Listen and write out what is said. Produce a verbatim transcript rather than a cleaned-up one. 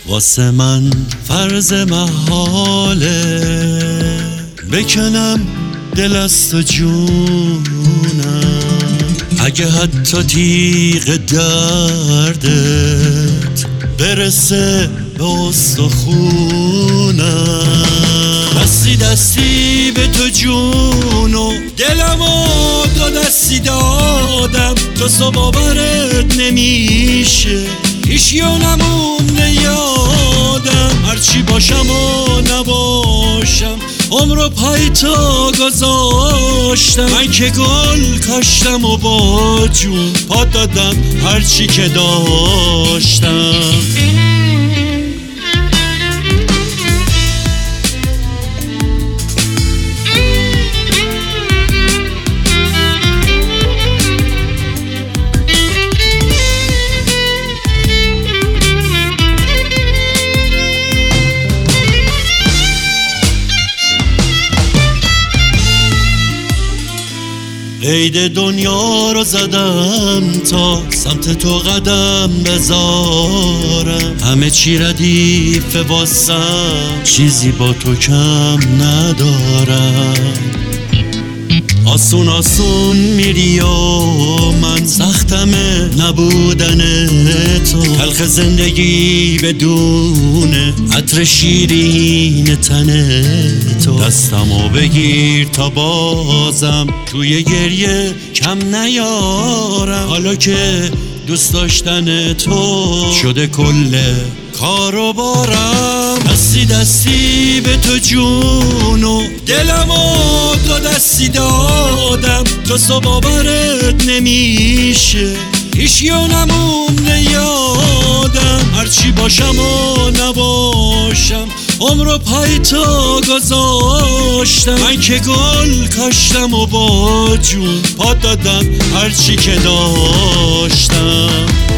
واسه من فرض محاله بکنم دل از تو جونم، اگه حتی تیغ دردت برسه به استخونم. دستی دستی به تو جون و دلمو دو دستی دادم، تو سو باورت نمیشه هیچی و نمونه یادم. هرچی باشم و نباشم عمرو پای تو گذاشتم، من که گل کاشتم و با جون پا دادم هرچی که داشتم. قید دنیا رو زدم تا سمت تو قدم بذارم، همه چی ردیفه واسم چیزی با تو کم ندارم. آسون آسون میری و من سختمه نبودن تو، تلخ زندگی بدون عطر شیرین تن تو. دستمو بگیر تا بازم توی گریه کم نیارم، حالا که دوست داشتن تو شده کل کار و بارم. دستی دستی به تو جون و دلمو دو دستی دادم، تو سو باورت نمیشه هیچی و نمونه یادم. هرچی باشم و نباشم عمرو پای تو گذاشتم، من که گل کاشتم و با جون پا دادم هرچی که داشتم.